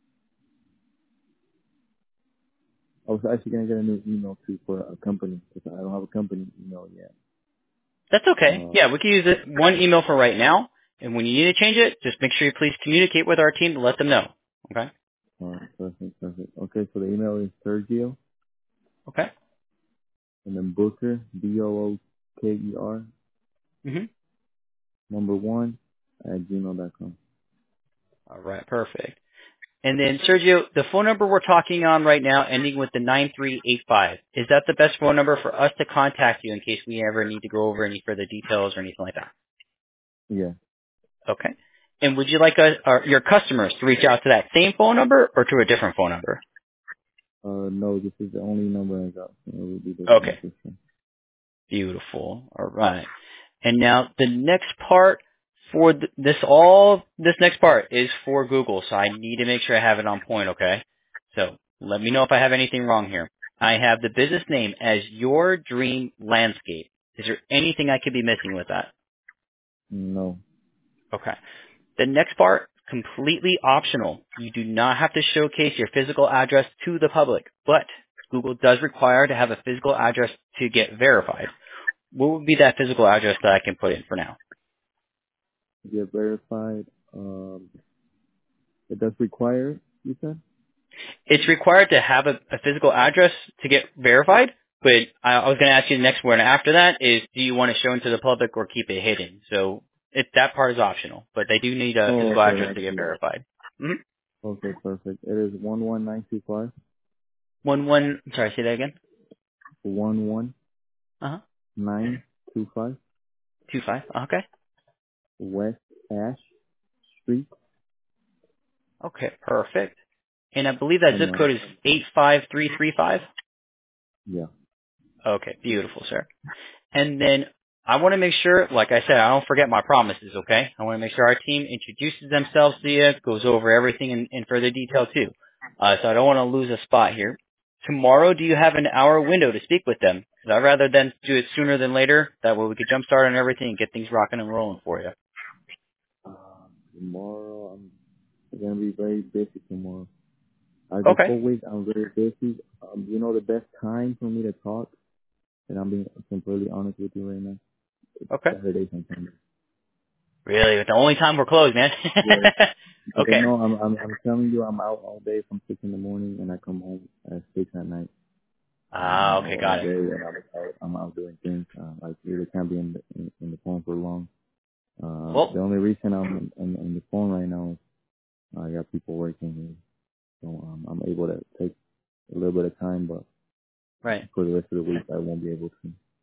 I was actually gonna get a new email too for a company, because I don't have a company email yet.
That's okay.
Uh,
Yeah, we can use it one email for right now. And when you need to change it, just make sure you please communicate with our team to let them know. Okay?
uh, perfect, perfect. Okay, so the email is Sergio,
Okay?
and then Booker, B O O K E R,
Mm-hmm.
number one, at gmail dot com.
All right, perfect. And then, Sergio, the phone number we're talking on right now, ending with the nine three eight five, is that the best phone number for us to contact you in case we ever need to go over any further details or anything like that?
Yeah.
Okay. And would you like us, or your customers to reach out to that same phone number or to a different phone number?
Uh, no, this is the only number I got. It would be the
Okay.
same system.
Beautiful. All right. And now the next part for th- this all this next part is for Google, so I need to make sure I have it on point. Okay. So let me know if I have anything wrong here. I have the business name as Your Dream Landscape. Is there anything I could be missing with that?
No.
Okay. The next part, completely optional. You do not have to showcase your physical address to the public, but Google does require to have a physical address to get verified. What would be that physical address that I can put in for now?
Get verified. Um, it does require it, you said?
It's required to have a, a physical address to get verified, but I, I was going to ask you the next one after that is, do you want to show it to the public or keep it hidden? So it, that part is optional, but they do need a
Oh,
physical
okay,
address
I
to get
see.
verified. Mm-hmm.
Okay, perfect. It is one one nine two five,
One one. Sorry, say that again.
one one
Uh huh.
nine two five
Two five. Okay.
West Ash Street,
Okay. Perfect. And I believe that
and
zip
uh,
code is eight five three three five.
yeah.
Okay. Beautiful, sir. And then I want to make sure, like I said, I don't forget my promises, okay? I want to make sure our team introduces themselves to you, goes over everything in, in further detail too. Uh, so I don't want to lose a spot here. Tomorrow, do you have an hour window to speak with them? 'Cause I'd rather than do it sooner than later. That way we could jumpstart on everything and get things rocking and rolling for you.
Uh, tomorrow I'm gonna be very busy tomorrow. Uh, this
Okay.
whole week I'm very busy. Um, you know the best time for me to talk, and I'm being completely honest with you right now. It's
Okay.
Saturdays and Sundays.
Really? But the only time we're closed, man.
Yeah. Yeah,
Okay.
no, I'm, I'm I'm telling you, I'm out all day from six in the morning, and I come home at six at night. Um,
Ah,
I'm
okay,
out all
got
day,
it.
and I'm out, I'm out doing things. Uh, like really can't be in the in, in the phone for long. Uh,
Well,
the only reason I'm in, in the phone right now is I got people working here, so um, I'm able to take a little bit of time, but
right.
for the rest of the week I won't be able to.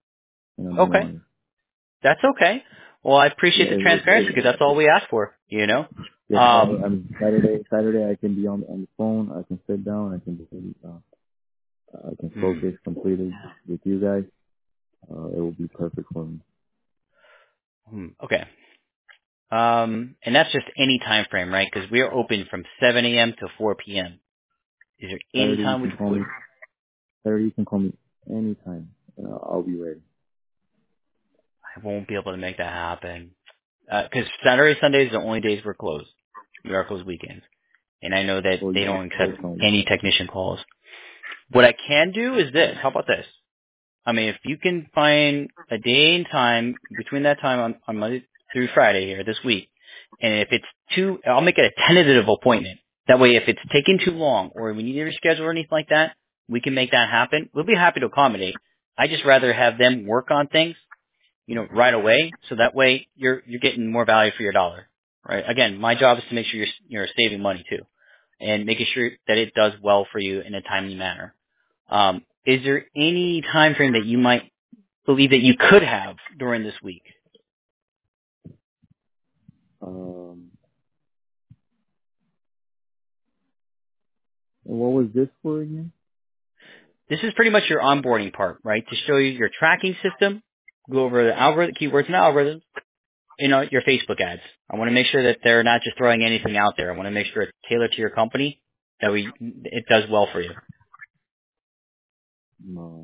and I'm being
Okay.
honest.
That's okay. Well, I appreciate
Yeah,
the
it, it,
transparency because
it,
that's all we ask for, you know?
yeah, I,
Um,
I mean, Saturday, Saturday I can be on on the phone. I can sit down. I can uh, I can
hmm,
focus completely with you guys. Uh, it will be perfect for me.
hmm, okay. Um, and that's just any time frame, right? Because we are open from seven a.m. to four p.m. Is there any
Saturday you
time we
can
could
call
put?
me. Saturday you can call me anytime. Uh, I'll be ready.
I won't be able to make that happen. Because Saturday, Sundays are the only days we're closed. We are closed weekends. And I know that
Well,
they
you
don't
will
accept
tell me.
any technician calls. What I can do is this. How about this? I mean, if you can find a day and time between that time on, on Monday through Friday here this week, and if it's too, I'll make it a tentative appointment. That way, if it's taking too long or we need to reschedule or anything like that, we can make that happen. We'll be happy to accommodate. I just rather have them work on things, you know, right away, so that way you're you're getting more value for your dollar, right? Again, my job is to make sure you're you're saving money too, and making sure that it does well for you in a timely manner. Um, is there any time frame that you might believe that you could have during this week?
Um, and what was this for again?
This is pretty much your onboarding part, right? To show you your tracking system, go over the algorithm, keywords and algorithms, you know, your Facebook ads. I want to make sure that they're not just throwing anything out there. I want to make sure it's tailored to your company, that we it does well for you.
No.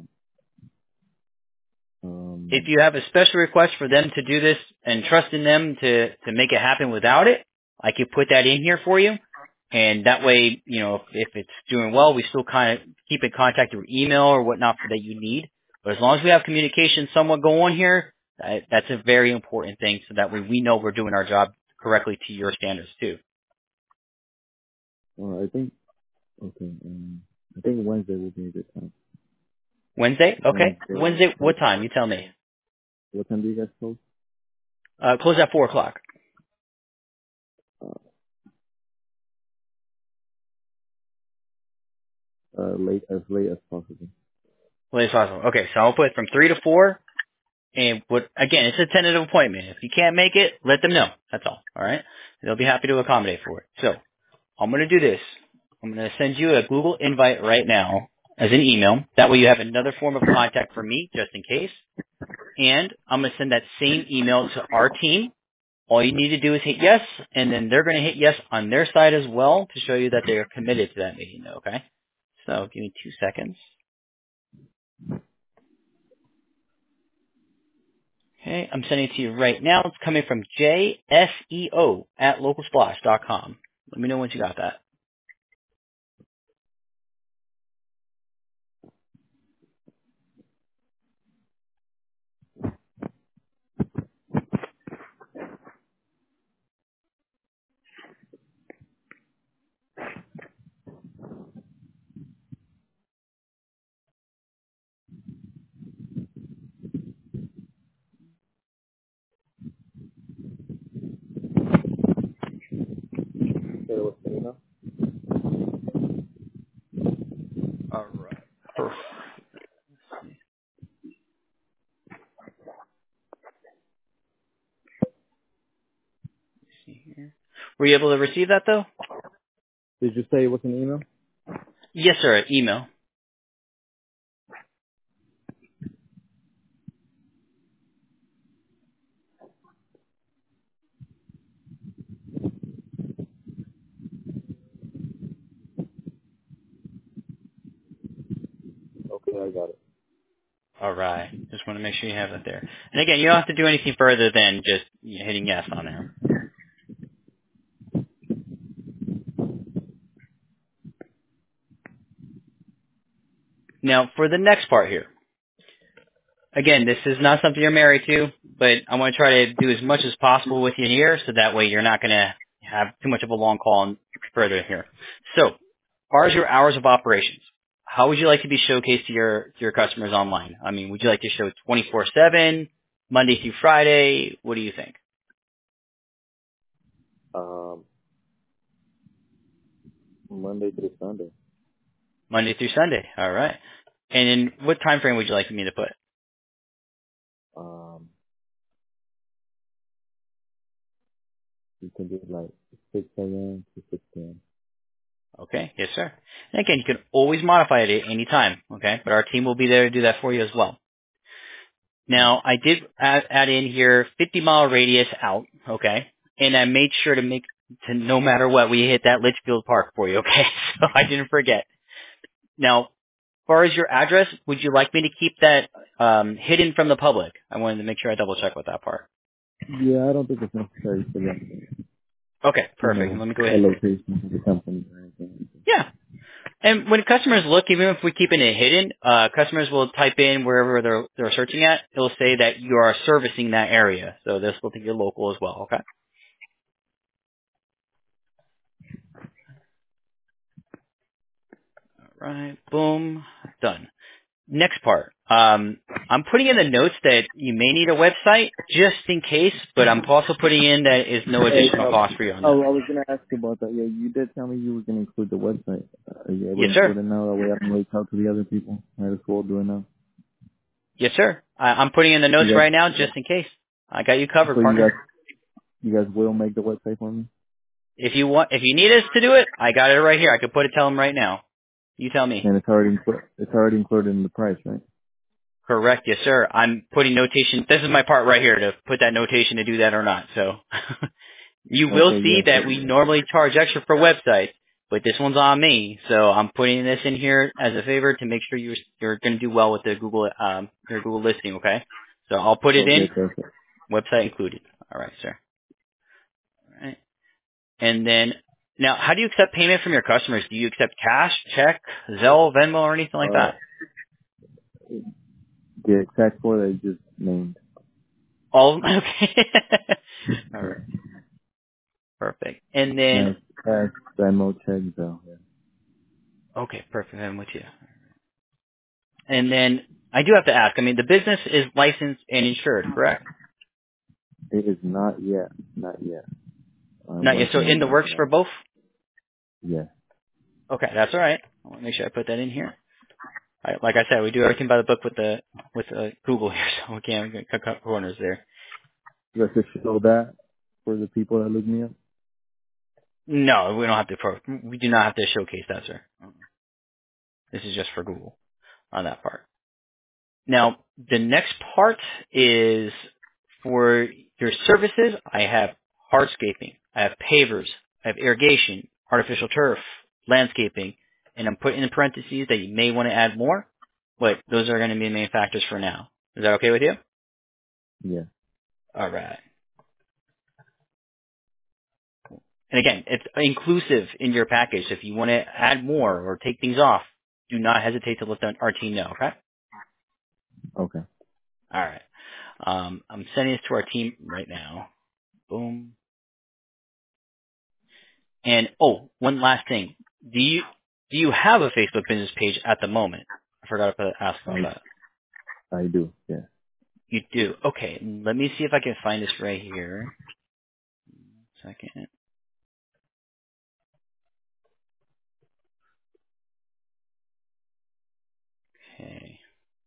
If
Um,
you have a special request for them to do this and trust in them to, to make it happen without it, I could put that in here for you. And that way, you know, if, if it's doing well, we still kind of keep in contact through email or whatnot for that you need. But as long as we have communication somewhat going here, that, that's a very important thing so that way we know we're doing our job correctly to your standards too.
well, I think okay. Um, I think Wednesday will be a good time.
Wednesday? Okay.
Wednesday.
Wednesday, what time? You tell me.
What time do you guys close?
Uh, close at four o'clock.
Uh, uh, late as late as possible.
Well, it's awesome. Okay, so I'll put from three to four. And what again, it's a tentative appointment. If you can't make it, let them know. That's all. All right. They'll be happy to accommodate for it. So I'm going to do this. I'm going to send you a Google invite right now as an email. That way you have another form of contact for me just in case. And I'm going to send that same email to our team. All you need to do is hit yes, and then they're going to hit yes on their side as well to show you that they are committed to that meeting. Okay. So give me two seconds. Okay, I'm sending it to you right now. It's coming from J S E O at local splash dot com. Let me know once you got that.
Okay, what's the email?
All right. Perfect. Let's see here. Were you able to receive that though?
Did you say it was an email?
Yes, sir. Email.
Okay, I got it.
All right. Just want to make sure you have that there. And again, you don't have to do anything further than just you know, hitting yes on there. Now, for the next part here. Again, this is not something you're married to, but I want to try to do as much as possible with you here, so that way you're not going to have too much of a long call on further here. So, as far as your hours of operations, how would you like to be showcased to your to your customers online? I mean, would you like to show twenty-four seven, Monday through Friday? What do you think?
Um, Monday through Sunday.
Monday through Sunday. All right. And then what time frame would you like me to put?
you can do like six a.m. to six p.m.
Okay, yes, sir. And again, you can always modify it at any time, okay? But our team will be there to do that for you as well. Now, I did add, add in here fifty mile radius out, okay? And I made sure to make, to no matter what, we hit that Litchfield Park for you, okay? So I didn't forget. Now, as far as your address, would you like me to keep that um, hidden from the public? I wanted to make sure I double check with that part.
Yeah, I don't think it's necessary for that.
Okay,
You
perfect. And
know,
let me go
a
ahead.
location of the company or anything.
Yeah. And when customers look, even if we keep it hidden, uh, customers will type in wherever they're, they're searching at. It'll say that you are servicing that area. So this will think you're local as well, okay? All right, boom, done. Next part. Um, I'm putting in the notes that you may need a website just in case, but I'm also putting in that is no
Hey,
additional
uh,
cost for you on
oh,
that.
I was gonna ask you about that. Yeah, you did tell me you were gonna include the website. Uh, are you able to
Yes, sir.
include it now? That way I can reach out to the other people. Might as well do it now.
Yes, sir. I, I'm putting in the notes
You guys,
right now just in case. I got you covered,
so you
partner.
guys, you guys will make the website for me,
If you want, if you need us to do it, I got it right here. I could put it. Tell them right now. You tell me.
and it's already inclu- it's already included in the price, right?
Correct, yes, sir. I'm putting notation. This is my part right here to put that notation to do that or not. So you will
Okay,
see
yes.
that we
sir.
normally charge extra for websites, but this one's on me. So I'm putting this in here as a favor to make sure you're you're going to do well with the Google um your Google listing. Okay. So I'll put it
Okay,
in,
perfect.
website included. All right, sir. All right. And then now, how do you accept payment from your customers? Do you accept cash, check, Zelle, Venmo, or anything like
Uh,
that?
the exact four that you just named.
All okay. All right. Perfect. And then,
Cash, cash, Venmo, check, Zelle. Yeah.
okay, perfect. I'm with you. And then I do have to ask. I mean, the business is licensed and insured, correct?
It is not yet, not yet. I'm
Not yet. So
working
in
on
the
that.
works for both.
Yes.
Okay, that's all right. I want to make sure I put that in here. I, like I said, we do everything by the book with the with uh, Google here, so we can't cut cut corners there.
Do I have to show that for the people that look me up?
No, we don't have to. Pro- we do not have to showcase that, sir. This is just for Google on that part. Now, the next part is for your services. I have hardscaping, I have pavers, I have irrigation, artificial turf, landscaping, and I'm putting in parentheses that you may want to add more, but those are going to be the main factors for now. Is that okay with you?
Yeah.
All right. And again, it's inclusive in your package. If you want to add more or take things off, do not hesitate to let our team know, okay?
Okay.
All right. Um, I'm sending this to our team right now. Boom. And oh, one last thing. Do you do you have a Facebook business page at the moment? I forgot to ask about that.
I I do. Yeah.
You do. Okay. Let me see if I can find this right here. Second. Okay.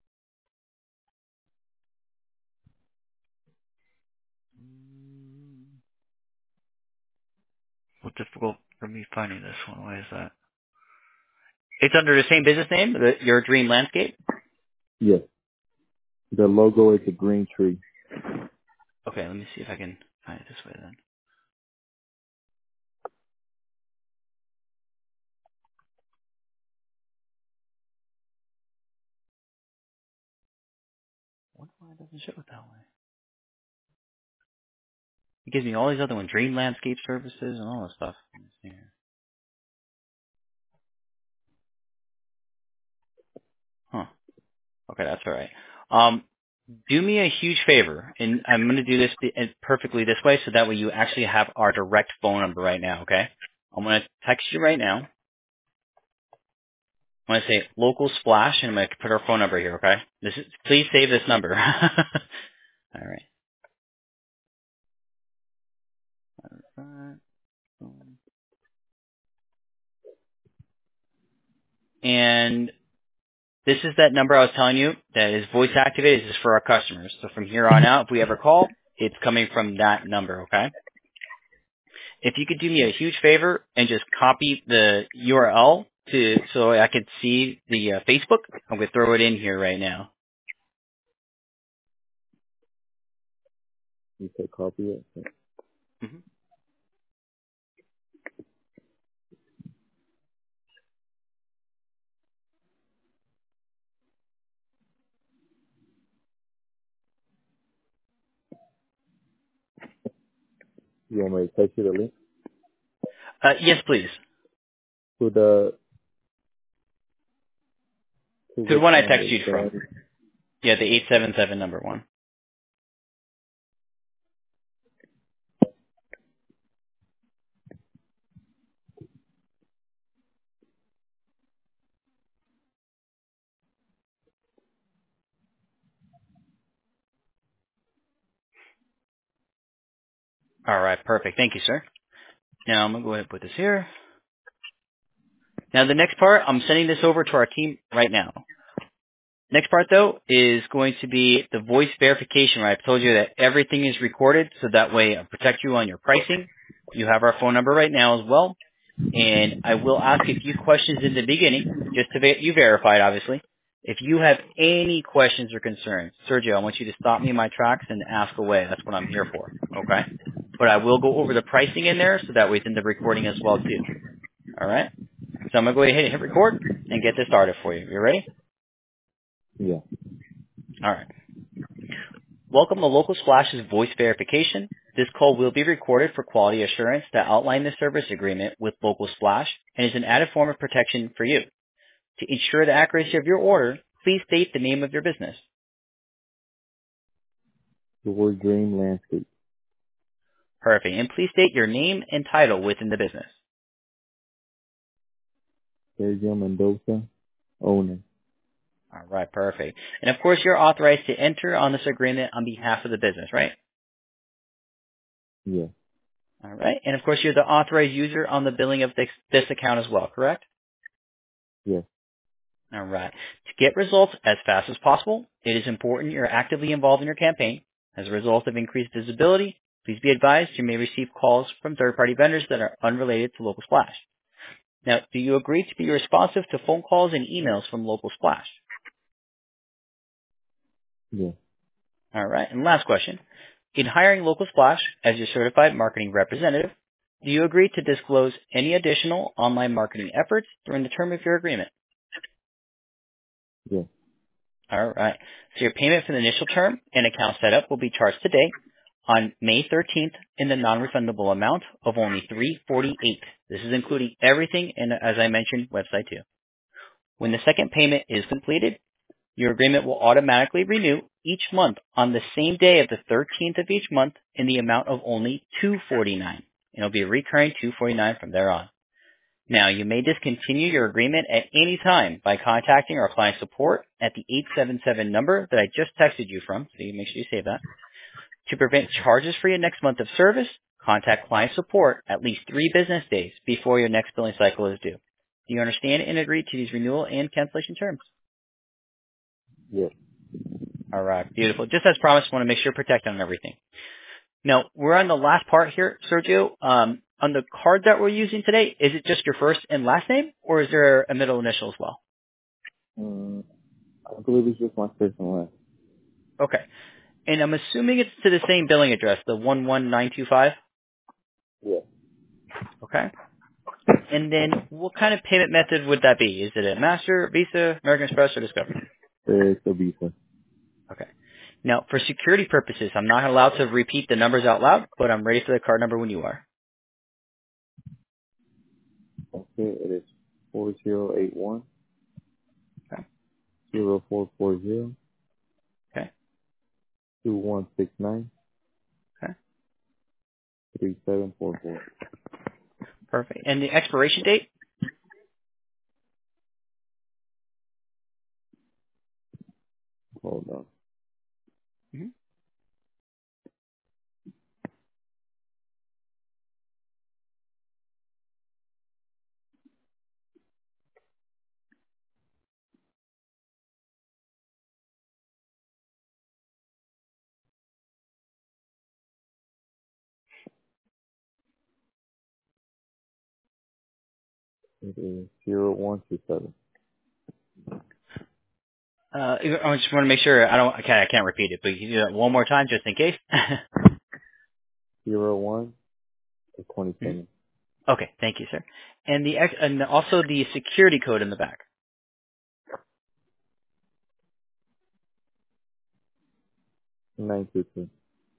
What's difficult for me finding this one? Why is that? It's under the same business name, the, Your Dream Landscape.
Yes. The logo is a green tree.
Okay. Let me see if I can find it this way then. What why it doesn't show it that way? It gives me all these other ones, Dream Landscape Services and all this stuff. Let me see here. Huh. Okay, that's all right. Um, do me a huge favor, and I'm going to do this th- perfectly this way, so that way you actually have our direct phone number right now. Okay? I'm going to text you right now. I'm going to say local splash, and I'm going to put our phone number here. Okay? This is please save this number. All right. And this is that number I was telling you that is voice activated. This is for our customers. So from here on out, if we ever call, it's coming from that number. Okay? if you could do me a huge favor and just copy the U R L to so I could see the uh, Facebook, I'm going to throw it in here right now.
You said copy it.
hmm
You want me to text you the link
Uh, yes, please.
to the to
To the
which
one I
number?
texted you
The
from.
one-
Yeah, the eight seven seven number one. All right, perfect. Thank you, sir. Now I'm going to go ahead and put this here. Now the next part, I'm sending this over to our team right now. Next part, though, is going to be the voice verification, right? I told you that everything is recorded, so that way I protect you on your pricing. You have our phone number right now as well. And I will ask a few questions in the beginning, just to get you verified, obviously. If you have any questions or concerns, Sergio, I want you to stop me in my tracks and ask away. That's what I'm here for, okay? But I will go over the pricing in there, so that way it's in the recording as well, too. All right? So I'm going to go ahead and hit record and get this started for you. You ready?
Yeah.
All right. Welcome to Local Splash's voice verification. This call will be recorded for quality assurance to outline the service agreement with Local Splash and is an added form of protection for you. To ensure the accuracy of your order, please state the name of your business.
The word Dream Landscape.
Perfect. And please state your name and title within the business.
Sergio Mendoza, owner.
All right, perfect. And of course, you're authorized to enter on this agreement on behalf of the business, right?
Yeah.
All right. And of course, you're the authorized user on the billing of this, this account as well, correct?
Yeah.
All right. To get results as fast as possible, it is important you're actively involved in your campaign. As a result of increased visibility, please be advised you may receive calls from third-party vendors that are unrelated to Local Splash. Now, do you agree to be responsive to phone calls and emails from Local Splash?
Yeah.
All right. And last question. In hiring Local Splash as your certified marketing representative, do you agree to disclose any additional online marketing efforts during the term of your agreement?
Yeah.
All right. So your payment for the initial term and account setup will be charged today on May thirteenth in the non-refundable amount of only three hundred forty-eight dollars. This is including everything in, as I mentioned, website two. When the second payment is completed, your agreement will automatically renew each month on the same day of the thirteenth of each month in the amount of only two hundred forty-nine dollars. And it'll be a recurring two hundred forty-nine dollars from there on. Now, you may discontinue your agreement at any time by contacting our client support at the eight seven seven number that I just texted you from, so you make sure you save that. To prevent charges for your next month of service, contact client support at least three business days before your next billing cycle is due. Do you understand and agree to these renewal and cancellation terms?
Yeah.
All right, beautiful. Just as promised, want to make sure you're protected on everything. Now, we're on the last part here, Sergio. Um, on the card that we're using today, is it just your first and last name, or is there a middle initial as well?
Um, I believe it's just my first and last.
Okay. And I'm assuming it's to the same billing address, the one one nine two five?
Yeah.
Okay. And then what kind of payment method would that be? Is it a Master, Visa, American Express, or Discover?
It's a Visa.
Okay. Now, for security purposes, I'm not allowed to repeat the numbers out loud, but I'm ready for the card number when you are.
Okay. It is four zero eight one
Okay.
zero four four zero
Okay.
two one six nine
Okay.
three seven four four.
Perfect. And the expiration date?
Hold on.
Mm-hmm.
It is zero one two seven.
Uh, I just want to make sure I don't. I can't. I can't repeat it, but you can do that one more time just in case.
Zero one twenty
Mhm.
seven.
Okay, thank you, sir. And the ex- and also the security code in the back.
Nine two two.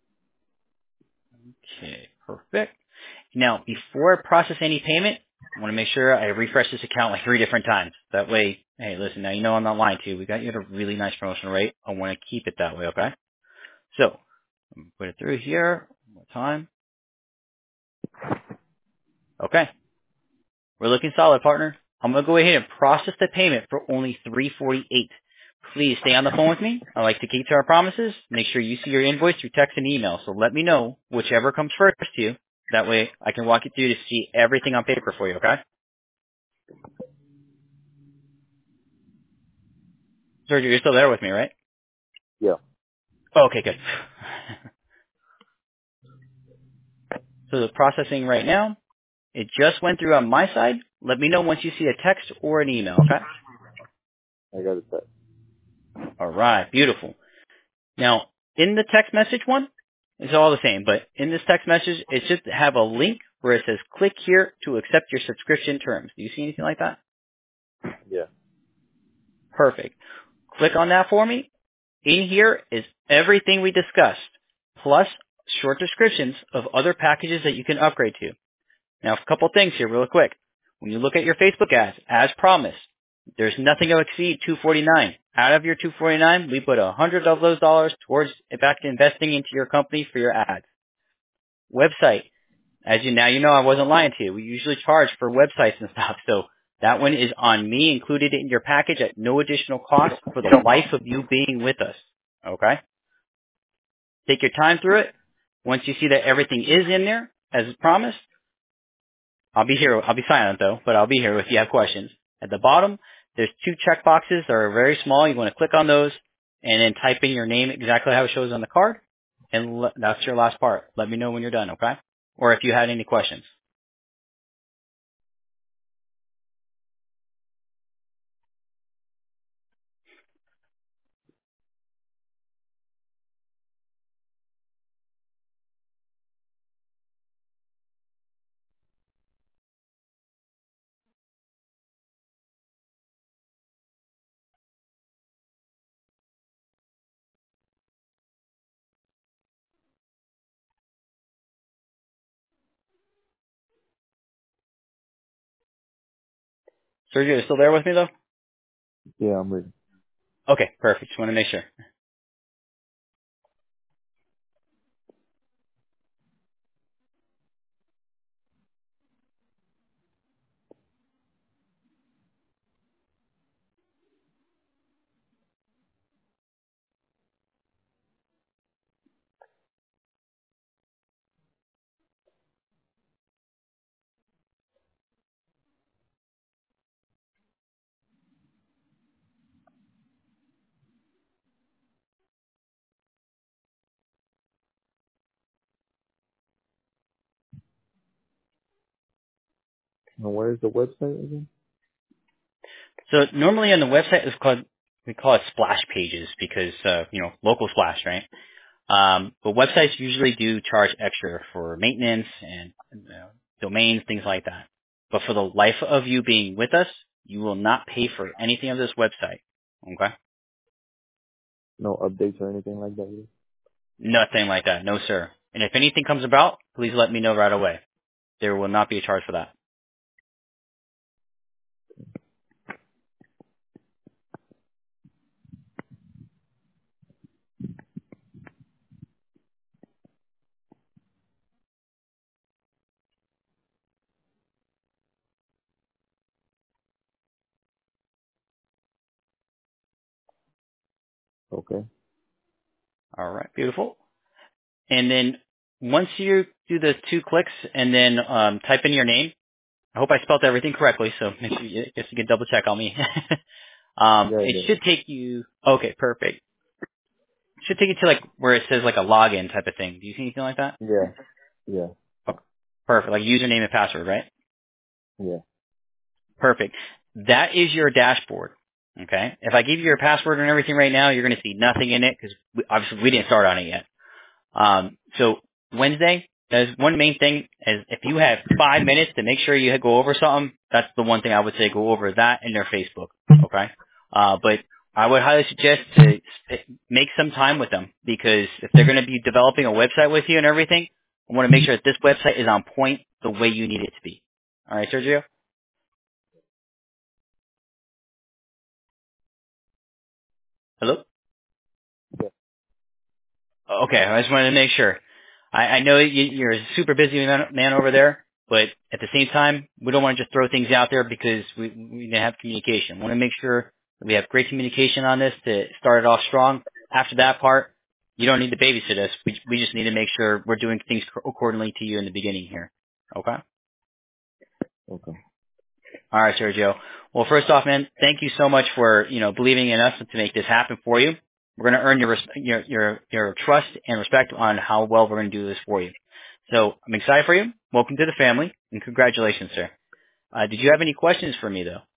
Okay, perfect. Now, before I process any payment, I want to make sure I refresh this account like three different times. That way, hey, listen, now you know I'm not lying to you. We got you at a really nice promotional rate. I want to keep it that way, okay? So, I'm gonna put it through here one more time. Okay, we're looking solid, partner. I'm gonna go ahead and process the payment for only three forty-eight. Please stay on the phone with me. I like to keep to our promises. Make sure you see your invoice through text and email. So let me know whichever comes first to you. That way I can walk you through to see everything on paper for you, okay? Sergio, you're still there with me, right?
Yeah.
Okay, good. So the processing right now, it just went through on my side. Let me know once you see a text or an email, okay?
I got it set.
All right, beautiful. Now, in the text message one, it's all the same, but in this text message, it should have a link where it says click here to accept your subscription terms. Do you see anything like that?
Yeah.
Perfect. Click on that for me. In here is everything we discussed, plus short descriptions of other packages that you can upgrade to. Now, a couple things here real quick. When you look at your Facebook ads, as promised, there's nothing to exceed two forty-nine. Out of your two forty-nine, we put one hundred of those dollars towards back to investing into your company for your ads. Website, as you now you know, I wasn't lying to you. We usually charge for websites and stuff, so that one is on me, included in your package at no additional cost for the life of you being with us. Okay? Take your time through it. Once you see that everything is in there, as promised, I'll be here. I'll be silent though, but I'll be here if you have questions. At the bottom, there's two check boxes that are very small. You want to click on those and then type in your name exactly how it shows on the card. And le- that's your last part. Let me know when you're done, okay? Or if you had any questions. Sergio, you still there with me though?
Yeah, I'm ready.
Okay, perfect. Just want to make sure.
And where is the website again?
So normally on the website it's called, we call it splash pages because, uh, you know, local splash, right? Um, but websites usually do charge extra for maintenance and you know, domains, things like that. But for the life of you being with us, you will not pay for anything of this website. Okay?
No updates or anything like that either?
Nothing like that. No, sir. And if anything comes about, please let me know right away. There will not be a charge for that.
Okay.
All right. Beautiful. And then once you do the two clicks and then um, type in your name, I hope I spelled everything correctly, so make sure you, just you can double check on me. um,
Yeah, I
it
did.
should take you, okay, perfect. It should take you to like where it says like a login type of thing. Do you see anything like that?
Yeah. Yeah.
Oh, perfect. Like username and password, right?
Yeah.
Perfect. That is your dashboard. Okay. If I give you your password and everything right now, you're going to see nothing in it because we, obviously we didn't start on it yet. Um, so Wednesday, there's one main thing is if you have five minutes to make sure you go over something, that's the one thing I would say, go over that in their Facebook. Okay. Uh, but I would highly suggest to s- make some time with them because if they're going to be developing a website with you and everything, I want to make sure that this website is on point the way you need it to be. All right, Sergio? Hello?
Yeah.
Okay, I just wanted to make sure. I, I know you, you're a super busy man, man over there, but at the same time, we don't want to just throw things out there because we, we didn't have communication. We want to make sure that we have great communication on this to start it off strong. After that part, you don't need to babysit us. We, we just need to make sure we're doing things accordingly to you in the beginning here. Okay?
Okay.
All right, Sergio. Well, first off, man, thank you so much for, you know, believing in us to make this happen for you. We're going to earn your, res- your, your, your trust and respect on how well we're going to do this for you. So I'm excited for you. Welcome to the family and congratulations, sir. Uh, did you have any questions for me though?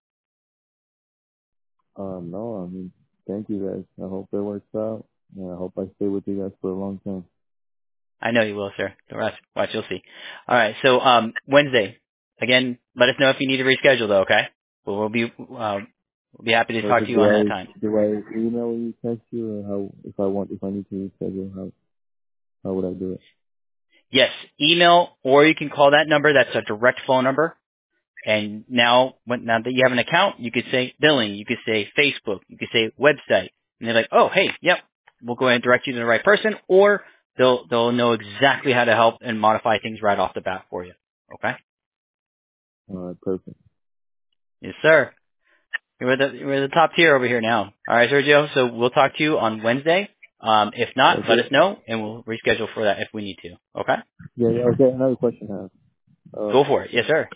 Um, no, I mean, thank you guys. I hope it works out. And I hope I stay with you guys for a long time.
I know you will, sir. The rest, watch, you'll see. All right. So, um, Wednesday, again, let us know if you need to reschedule though, okay? Well, we'll be, um, we'll be happy to talk to
Perfect.
you
Do
on
I
that time.
do I email you, text you, or how? If I want, if I need to reschedule, how how would I do it?
Yes, email or you can call that number. That's a direct phone number. And now, when, now that you have an account, you could say billing, you could say Facebook, you could say website, and they're like, oh, hey, yep, we'll go ahead and direct you to the right person, or they'll they'll know exactly how to help and modify things right off the bat for you. Okay?
All right, perfect.
Yes, sir. You're the you're the top tier over here now. All right, Sergio. So we'll talk to you on Wednesday. Um, if not, let us
Okay.
know, and we'll reschedule for that if we need to. Okay?
Yeah, yeah. Okay. Another question I have. Uh,
Go for it. Yes, sir.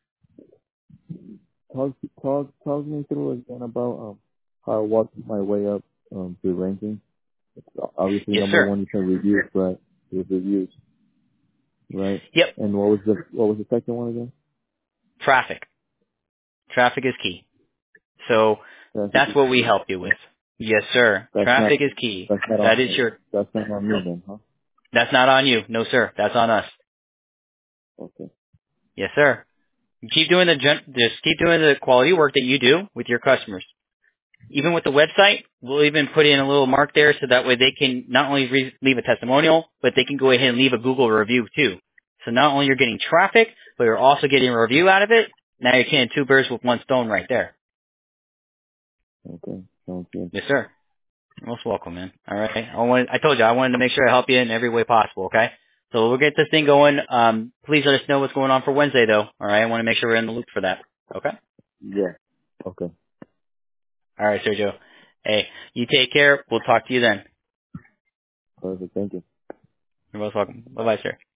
talk talk talk me through again about um how I walked my way up um to ranking. Obviously,
Yes,
number
sir.
one you said reviews, right? With reviews, right?
Yep.
And what was the what was the second one again?
Traffic. Traffic is key. So
Traffic
that's
is
what we
key.
help you with. Yes, sir.
That's not
Traffic is key.
that's not
That
on
is your,
that's not on me then, huh?
that's not on you. No, sir. That's on us.
Okay.
Yes, sir. Keep doing the, gen- just keep doing the quality work that you do with your customers. Even with the website, we'll even put in a little mark there so that way they can not only re- leave a testimonial, but they can go ahead and leave a Google review too. So not only you're getting traffic, but you're also getting a review out of it. Now you're killing two birds with one stone right there.
Okay. Sounds good.
Yes, sir. You're most welcome, man. All right. I wanted, I told you I wanted to make sure I help you in every way possible. Okay. So we'll get this thing going. Um, please let us know what's going on for Wednesday, though. All right. I want to make sure we're in the loop for that. Okay.
Yeah. Okay.
All right, Sergio. Hey, you take care. We'll talk to you then.
Perfect. Thank you.
You're most welcome. Bye, bye, sir.